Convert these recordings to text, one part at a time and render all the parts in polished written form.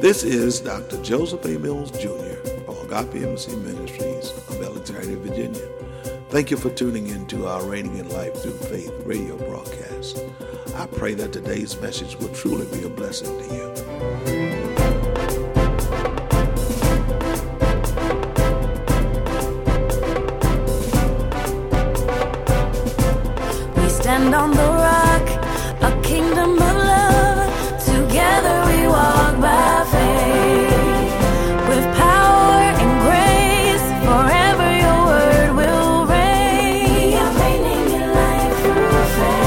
This is Dr. Joseph A. Mills Jr. of Agape Embassy Ministries of Alexandria, Virginia. Thank you for tuning in to our Reigning in Life Through Faith radio broadcast. I pray that today's message will truly be a blessing to you. We stand on the rock, a kingdom of love. Together we walk by faith. With power and grace, forever your word will reign. We are reigning in life through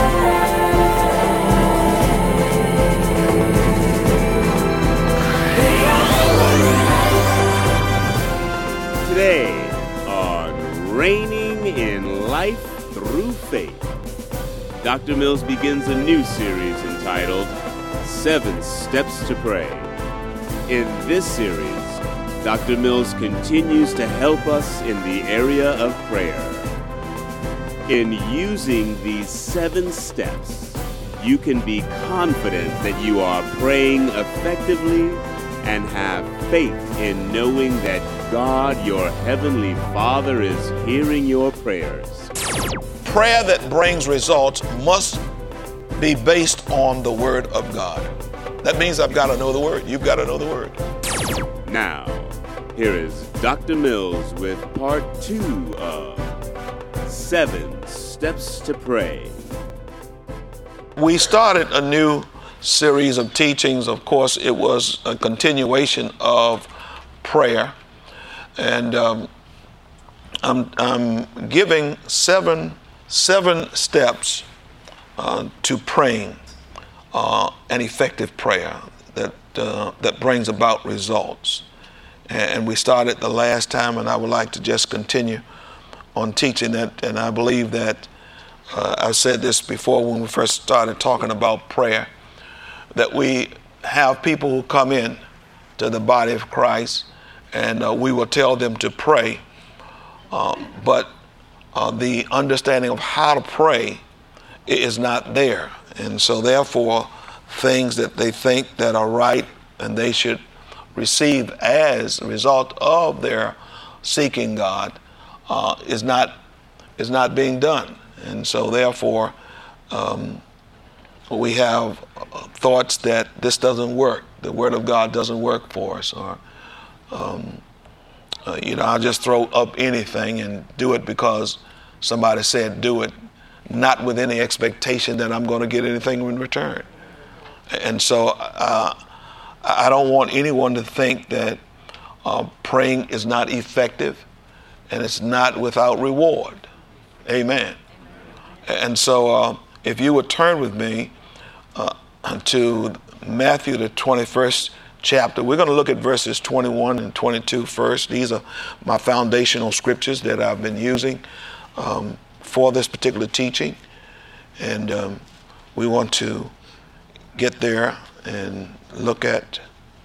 faith. Today on Reigning in Life Through Faith, Dr. Mills begins a new series entitled 7 Steps to Pray. In this series, Dr. Mills continues to help us in the area of prayer. In using these 7 steps, you can be confident that you are praying effectively and have faith in knowing that God, your Heavenly Father, is hearing your prayers. Prayer that brings results must be based on the Word of God. That means I've got to know the Word. You've got to know the Word. Now, here is Dr. Mills with part 2 of 7 Steps to Pray. We started a new series of teachings. Of course, it was a continuation of prayer. And I'm giving seven steps to praying an effective prayer that brings about results. And we started the last time, and I would like to just continue on teaching that. And I believe that I said this before when we first started talking about prayer, that we have people who come in to the body of Christ, and we will tell them to pray, but the understanding of how to pray is not there. And so therefore, things that they think that are right and they should receive as a result of their seeking God is not being done. And so therefore, we have thoughts that this doesn't work. The Word of God doesn't work for us, or I'll just throw up anything and do it because somebody said do it, not with any expectation that I'm going to get anything in return. And so I don't want anyone to think that praying is not effective and it's not without reward. Amen. And so if you would turn with me to Matthew, the 21st chapter. We're going to look at verses 21 and 22 first. These are my foundational scriptures that I've been using for this particular teaching. And we want to get there and look at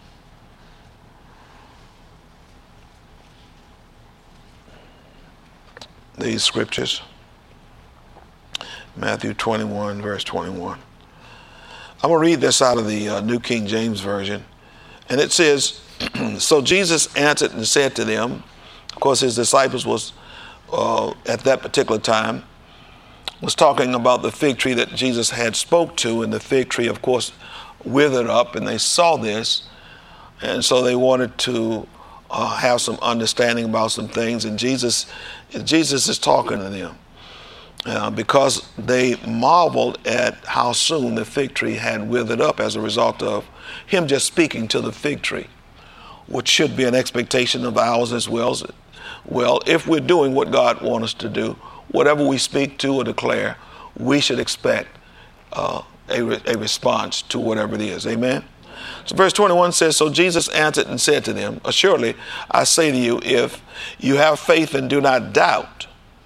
these scriptures. Matthew 21, verse 21. I'm going to read this out of the New King James Version. And it says, so Jesus answered and said to them, of course his disciples was, at that particular time, was talking about the fig tree that Jesus had spoke to, and the fig tree, of course, withered up, and they saw this, and so they wanted to have some understanding about some things, and Jesus is talking to them. Because they marveled at how soon the fig tree had withered up as a result of him just speaking to the fig tree, which should be an expectation of ours as well. Well, if we're doing what God wants us to do, whatever we speak to or declare, we should expect a response to whatever it is. Amen? So verse 21 says, so Jesus answered and said to them, assuredly, I say to you, if you have faith and do not doubt,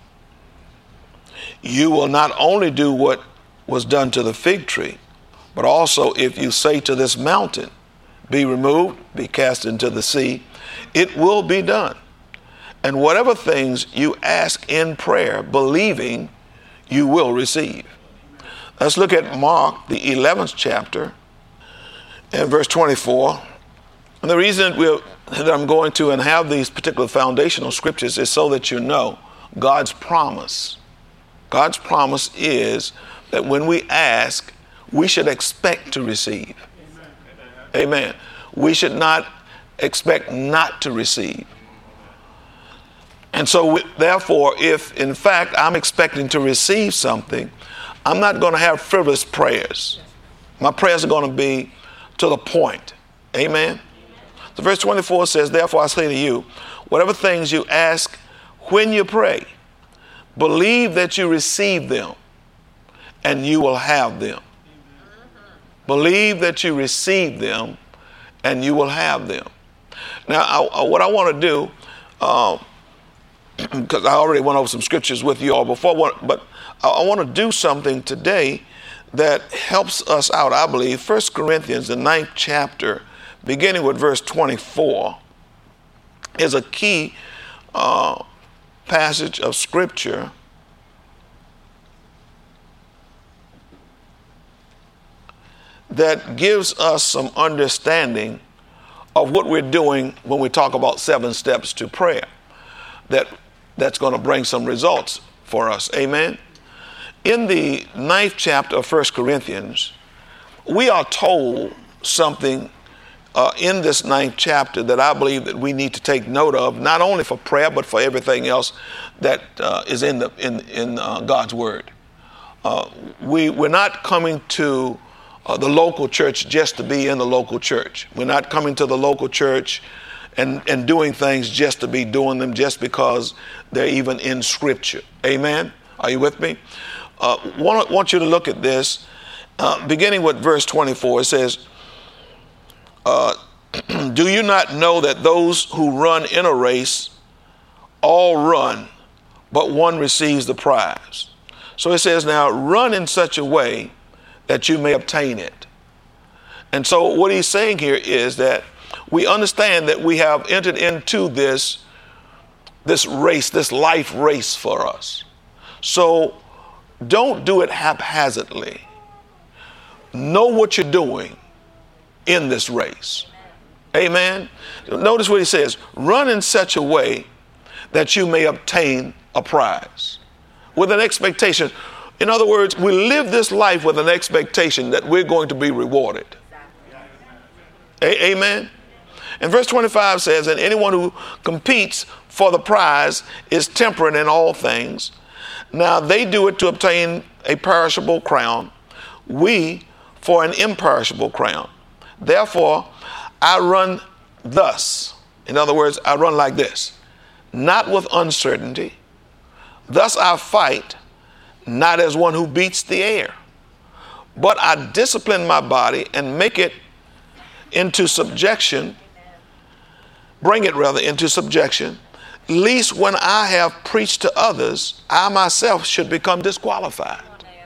you will not only do what was done to the fig tree, but also if you say to this mountain, be removed, be cast into the sea, it will be done. And whatever things you ask in prayer, believing, you will receive. Let's look at Mark, the 11th chapter, and verse 24. And the reason that I'm going to and have these particular foundational scriptures is so that you know God's promise. God's promise is that when we ask, we should expect to receive. Amen. We should not expect not to receive. And so, therefore, if in fact I'm expecting to receive something, I'm not going to have frivolous prayers. My prayers are going to be to the point. Amen. So verse 24 says, therefore I say to you, whatever things you ask when you pray, believe that you receive them and you will have them. Believe that you receive them and you will have them. Now, what I want to do, because I already went over some scriptures with you all before, but I want to do something today that helps us out, I believe. 1 Corinthians, the 9th chapter, beginning with verse 24, is a key passage of scripture that gives us some understanding of what we're doing when we talk about 7 steps to prayer. That's going to bring some results for us. Amen. In the 9th chapter of 1 Corinthians, we are told something in this 9th chapter that I believe that we need to take note of, not only for prayer, but for everything else that is in God's Word. We're not coming to the local church just to be in the local church. We're not coming to the local church and doing things just to be doing them just because they're even in Scripture. Amen? Are you with me? Want you to look at this. Beginning with verse 24, it says, do you not know that those who run in a race all run, but one receives the prize? So it says now, run in such a way that you may obtain it. And so what he's saying here is that we understand that we have entered into this race, this life race for us. So don't do it haphazardly. Know what you're doing in this race. Amen. Notice what he says, run in such a way that you may obtain a prize. With an expectation. In other words, we live this life with an expectation that we're going to be rewarded. Amen. And verse 25 says, and anyone who competes for the prize is temperate in all things. Now they do it to obtain a perishable crown, we for an imperishable crown. Therefore, I run thus. In other words, I run like this, not with uncertainty. Thus I fight, not as one who beats the air, but I discipline my body and make it into subjection, bring it rather into subjection, lest when I have preached to others, I myself should become disqualified.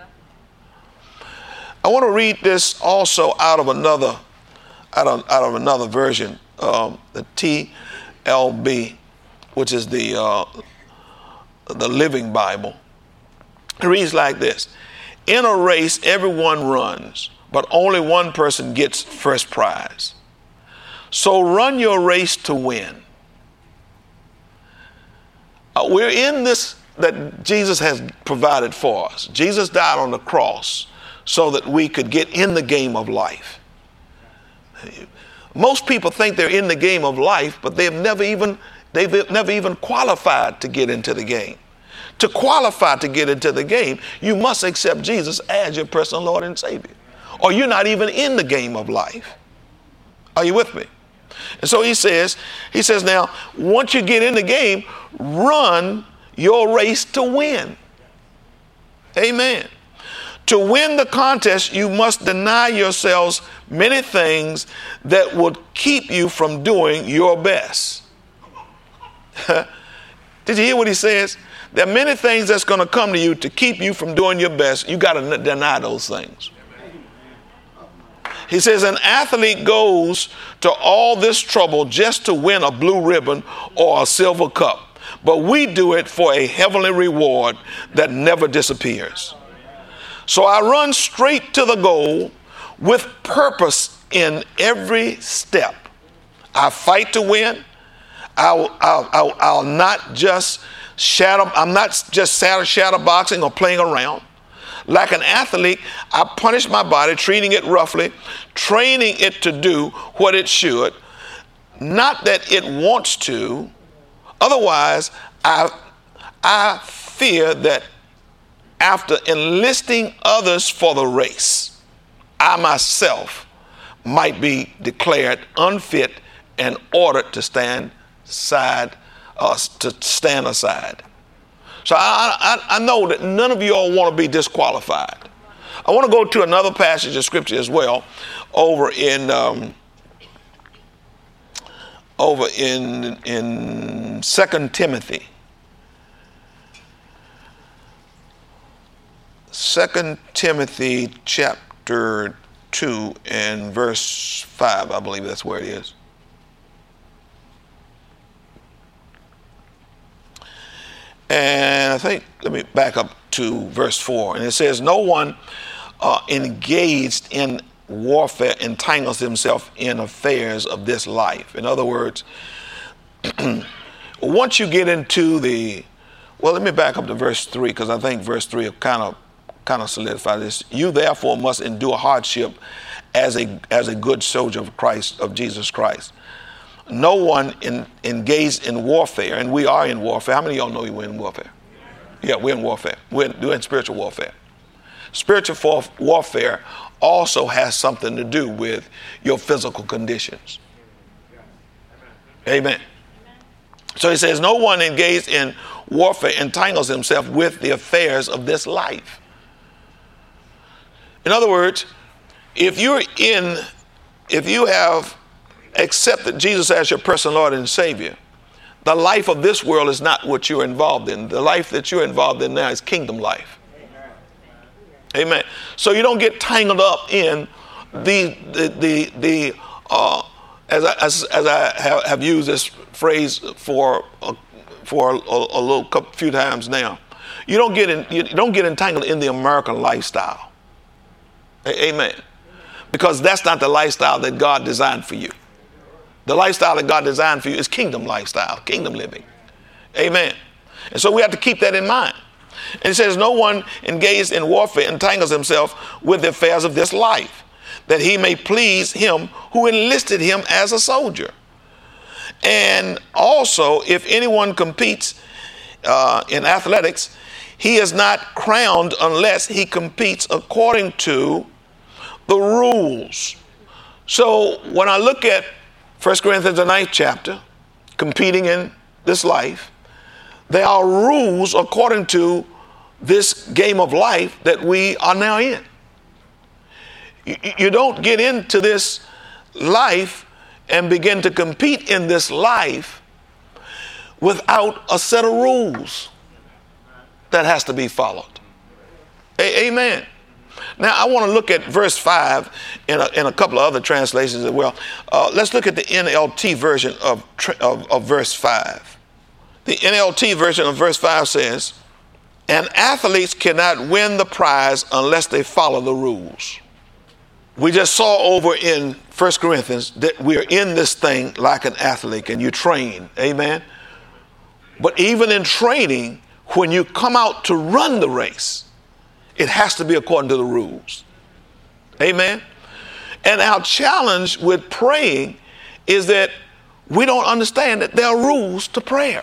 I want to read this also out of another version, the TLB, which is the Living Bible. It reads like this. In a race, everyone runs, but only one person gets first prize. So run your race to win. We're in this that Jesus has provided for us. Jesus died on the cross so that we could get in the game of life. Most people think they're in the game of life, but they've never even qualified to get into the game. To qualify to get into the game, you must accept Jesus as your personal Lord and Savior, or you're not even in the game of life. Are you with me? And so he says now, once you get in the game, run your race to win. Amen. To win the contest, you must deny yourselves many things that would keep you from doing your best. Did you hear what he says? There are many things that's going to come to you to keep you from doing your best. You got to deny those things. He says, an athlete goes to all this trouble just to win a blue ribbon or a silver cup. But we do it for a heavenly reward that never disappears. So I run straight to the goal with purpose in every step. I fight to win. I'll not just I'm not just shadow boxing or playing around. Like an athlete, I punish my body, treating it roughly, training it to do what it should, not that it wants to. Otherwise, I fear that after enlisting others for the race, I myself might be declared unfit and ordered to stand aside. So I know that none of you all want to be disqualified. I want to go to another passage of scripture as well, over in 2 Timothy. 2 Timothy chapter 2 and verse 5, I believe that's where it is. And I think, let me back up to verse 4. And it says, no one engaged in warfare entangles himself in affairs of this life. In other words, once you get into let me back up to verse 3, because I think verse 3 will kind of solidify this. You therefore must endure hardship as a good soldier of Christ, of Jesus Christ. No one engaged in warfare, and we are in warfare. How many of y'all know we're in warfare? Yeah, we're in warfare. We're in spiritual warfare. Spiritual warfare also has something to do with your physical conditions. Amen. So he says, no one engaged in warfare entangles himself with the affairs of this life. In other words, if you have accepted Jesus as your personal Lord and Savior, the life of this world is not what you're involved in. The life that you're involved in now is kingdom life. Amen. So you don't get tangled up in as I have used this phrase for a few times now. You don't get entangled in the American lifestyle. Amen. Because that's not the lifestyle that God designed for you. The lifestyle that God designed for you is kingdom lifestyle, kingdom living. Amen. And so we have to keep that in mind. And it says, no one engaged in warfare entangles himself with the affairs of this life, that he may please him who enlisted him as a soldier. And also, if anyone competes in athletics, he is not crowned unless he competes according to the rules. So when I look at 1 Corinthians, the 9th chapter, competing in this life, there are rules according to this game of life that we are now in. You don't get into this life and begin to compete in this life without a set of rules that has to be followed. Amen. Now, I want to look at verse 5 in a couple of other translations as well. Let's look at the NLT version of verse 5. The NLT version of verse 5 says, and athletes cannot win the prize unless they follow the rules. We just saw over in 1 Corinthians that we're in this thing like an athlete, and you train. Amen. But even in training, when you come out to run the race, it has to be according to the rules. Amen. And our challenge with praying is that we don't understand that there are rules to prayer.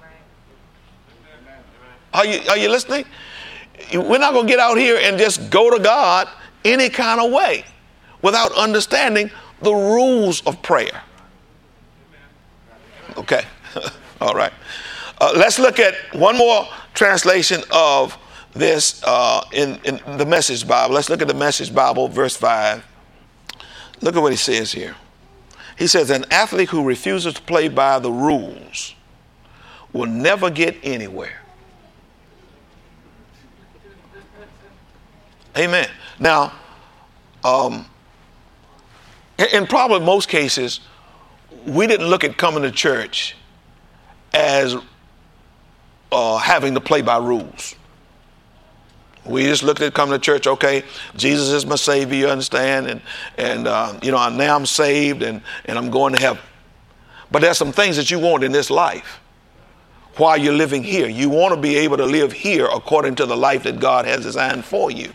Are you listening? We're not going to get out here and just go to God any kind of way without understanding the rules of prayer. Okay. All right. Let's look at one more translation of this in the Message Bible. Let's look at the Message Bible, verse 5. Look at what he says here. He says, an athlete who refuses to play by the rules will never get anywhere. Amen. Now, in probably most cases, we didn't look at coming to church as having to play by rules. We just looked at coming to church, okay, Jesus is my Savior, you understand, and now I'm saved and I'm going to heaven. But there's some things that you want in this life while you're living here. You want to be able to live here according to the life that God has designed for you.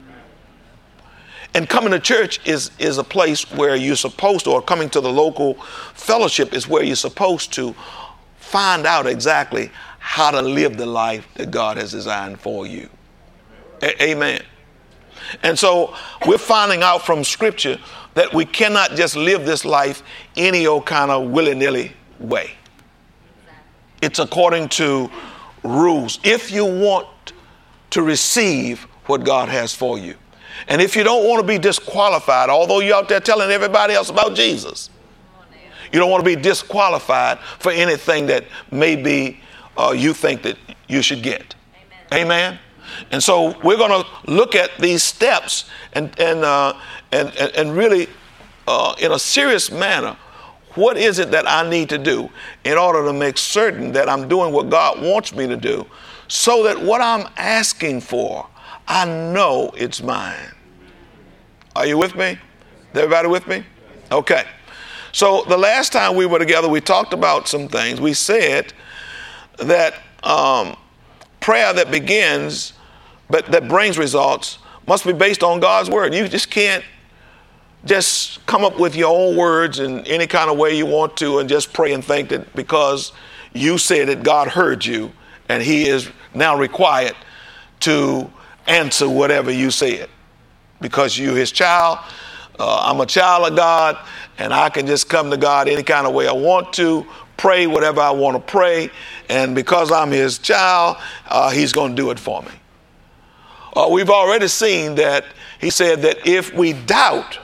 And coming to church is a place where you're supposed to, or coming to the local fellowship is where you're supposed to find out exactly how to live the life that God has designed for you. Amen. And so we're finding out from Scripture that we cannot just live this life any old kind of willy-nilly way. It's according to rules. If you want to receive what God has for you, and if you don't want to be disqualified, although you're out there telling everybody else about Jesus, you don't want to be disqualified for anything that maybe you think that you should get. Amen. And so we're going to look at these steps and really in a serious manner, what is it that I need to do in order to make certain that I'm doing what God wants me to do, so that what I'm asking for, I know it's mine. Are you with me? Is everybody with me? Okay. So the last time we were together, we talked about some things. We said that prayer that begins, but that brings results, must be based on God's word. You just can't just come up with your own words in any kind of way you want to and just pray and think that because you said it, God heard you, and he is now required to answer whatever you said. Because you're his child, I'm a child of God, and I can just come to God any kind of way I want to, pray whatever I want to pray, and because I'm his child, he's going to do it for me. We've already seen that he said that if we doubt,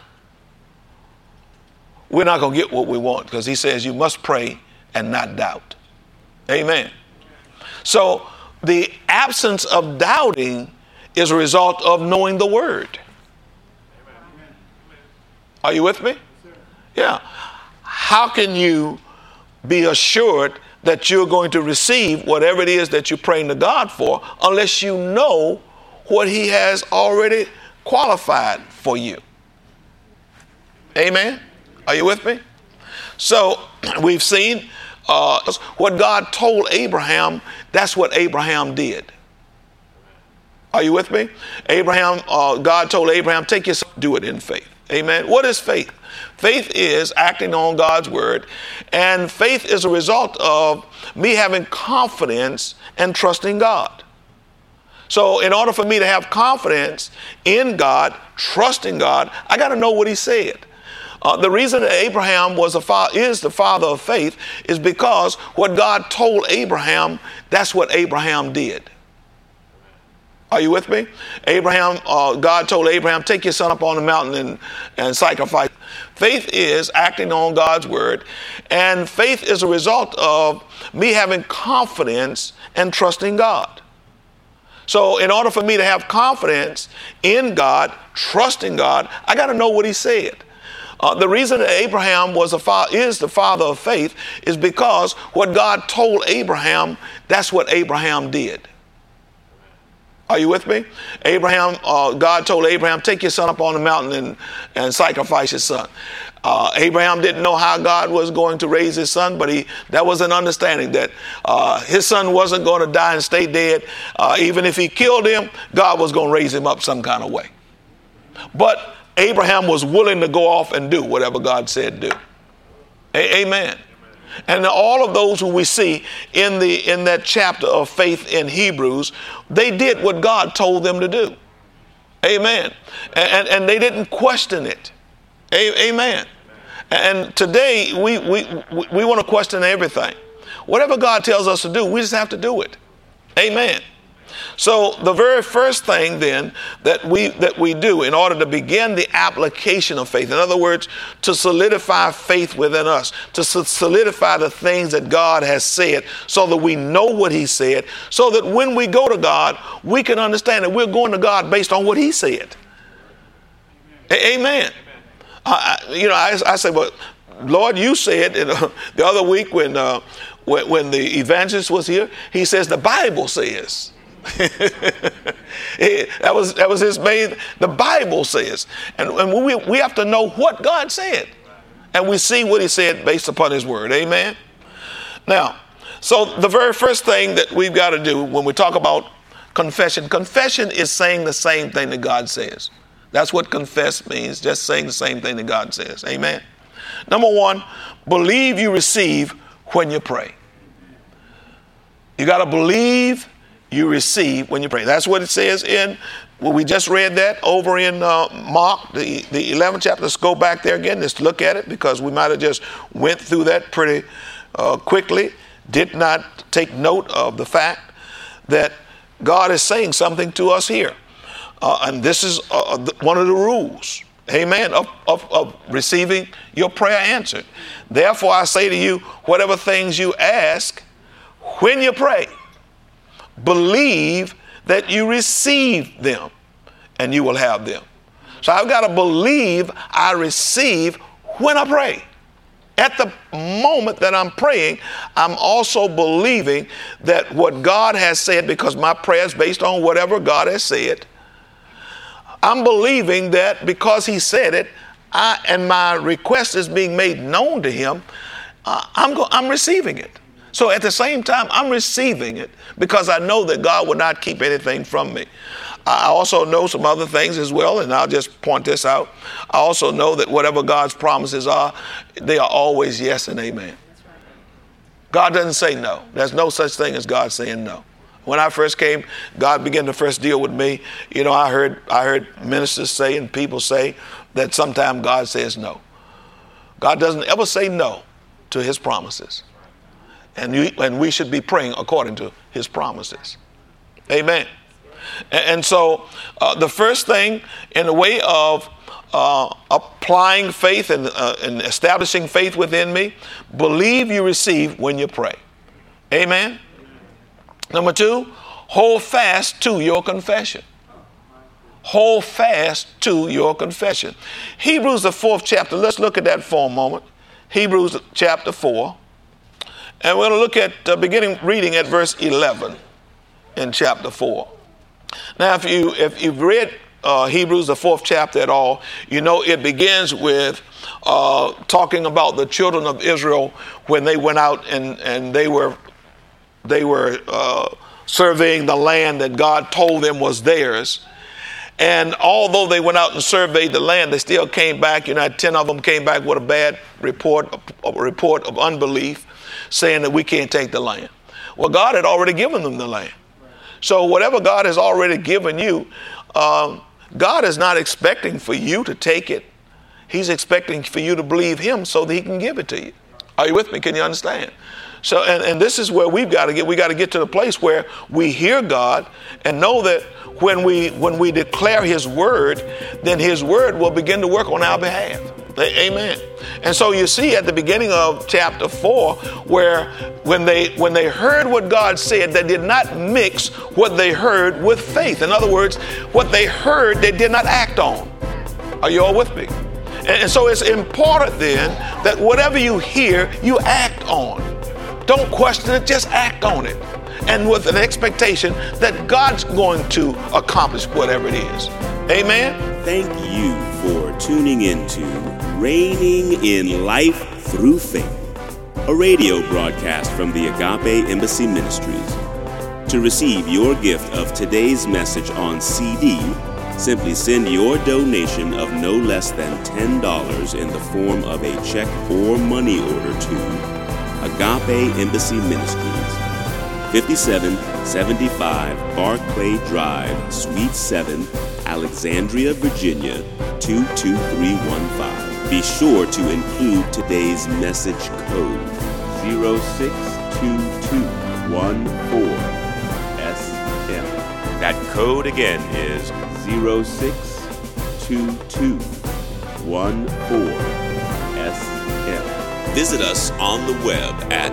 we're not going to get what we want, because he says you must pray and not doubt. Amen. So the absence of doubting is a result of knowing the word. Are you with me? Yeah. How can you be assured that you're going to receive whatever it is that you're praying to God for unless you know what he has already qualified for you? Amen. Are you with me? So we've seen what God told Abraham, that's what Abraham did. Are you with me? God told Abraham, take your son, do it in faith. Amen. What is faith? Faith is acting on God's word, and faith is a result of me having confidence and trusting God. So in order for me to have confidence in God, trusting God, I got to know what he said. The reason that Abraham is the father of faith is because what God told Abraham, that's what Abraham did. Are you with me? God told Abraham, take your son up on the mountain and sacrifice. Faith is acting on God's word, and faith is a result of me having confidence and trusting God. So in order for me to have confidence in God, trusting God, I got to know what he said. The reason that Abraham is the father of faith is because what God told Abraham, that's what Abraham did. Are you with me? God told Abraham, take your son up on the mountain and sacrifice his son. Abraham didn't know how God was going to raise his son, but that was an understanding that his son wasn't going to die and stay dead. Even if he killed him, God was going to raise him up some kind of way. But Abraham was willing to go off and do whatever God said do. Amen. And all of those who we see in that chapter of faith in Hebrews, they did what God told them to do. Amen. And they didn't question it. Amen. And today we want to question everything. Whatever God tells us to do, we just have to do it. Amen. So the very first thing then that we do in order to begin the application of faith, in other words, to solidify faith within us, to solidify the things that God has said so that we know what he said, so that when we go to God, we can understand that we're going to God based on what he said. Amen. I say, well, Lord, you said the other week when the evangelist was here, he says the Bible says. that was his main. The Bible says, and we have to know what God said. And we see what he said based upon his word. Amen. Now, so the very first thing that we've got to do when we talk about confession is saying the same thing that God says. That's what confess means, just saying the same thing that God says. Amen. Number one, believe you receive when you pray. You got to believe you receive when you pray. That's what it says in, well, we just read that over in Mark, the 11th chapter. Let's go back there again. Let's look at it because we might have just went through that pretty quickly. Did not take note of the fact that God is saying something to us here. And this is one of the rules, amen, of receiving your prayer answered. Therefore, I say to you, whatever things you ask, when you pray, believe that you receive them and you will have them. So I've got to believe I receive when I pray. At the moment that I'm praying, I'm also believing that what God has said, because my prayer is based on whatever God has said, I'm believing that because he said it, and my request is being made known to him, I'm receiving it. So at the same time, I'm receiving it because I know that God will not keep anything from me. I also know some other things as well, and I'll just point this out. I also know that whatever God's promises are, they are always yes and amen. God doesn't say no. There's no such thing as God saying no. When I first came, God began to first deal with me. You know, I heard ministers say and people say that sometimes God says no. God doesn't ever say no to his promises. And we should be praying according to his promises. Amen. And so the first thing in the way of applying faith and establishing faith within me, believe you receive when you pray. Amen. Number two, hold fast to your confession. Hold fast to your confession. Hebrews, the 4th chapter. Let's look at that for a moment. Hebrews chapter 4. And we're going to look at beginning reading at verse 11 in chapter 4. Now, if you've read Hebrews, the 4th chapter at all, you know it begins with talking about the children of Israel when they went out and they were surveying the land that God told them was theirs. And although they went out and surveyed the land, they still came back. 10 of them came back with a bad report, a report of unbelief, saying that we can't take the land. Well, God had already given them the land. So whatever God has already given you, God is not expecting for you to take it. He's expecting for you to believe him so that he can give it to you. Are you with me? Can you understand? So, and this is where we've got to get. We got to get to the place where we hear God and know that when we declare his word, then his word will begin to work on our behalf. Amen. And so you see at the beginning of chapter 4, where when they heard what God said, they did not mix what they heard with faith. In other words, what they heard, they did not act on. Are you all with me? And so it's important then that whatever you hear, you act on. Don't question it, just act on it. And with an expectation that God's going to accomplish whatever it is. Amen? Thank you for tuning into Reigning in Life Through Faith, a radio broadcast from the Agape Embassy Ministries. To receive your gift of today's message on CD, simply send your donation of no less than $10 in the form of a check or money order to Agape Embassy Ministries, 5775 Barclay Drive, Suite 7, Alexandria, Virginia, 22315. Be sure to include today's message code 062214SM. That code again is 062214SM. Visit us on the web at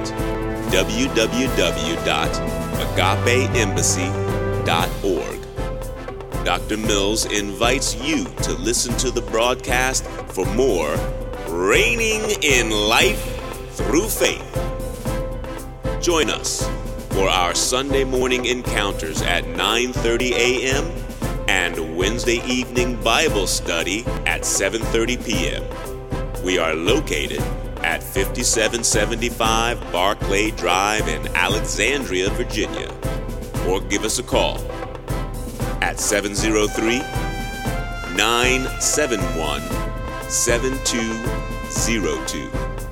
www.agapeembassy.org. Dr. Mills invites you to listen to the broadcast for more Reigning in Life Through Faith. Join us for our Sunday morning encounters at 9:30 a.m. and Wednesday evening Bible study at 7:30 p.m. We are located at 5775 Barclay Drive in Alexandria, Virginia. Or give us a call at 703-971-7202.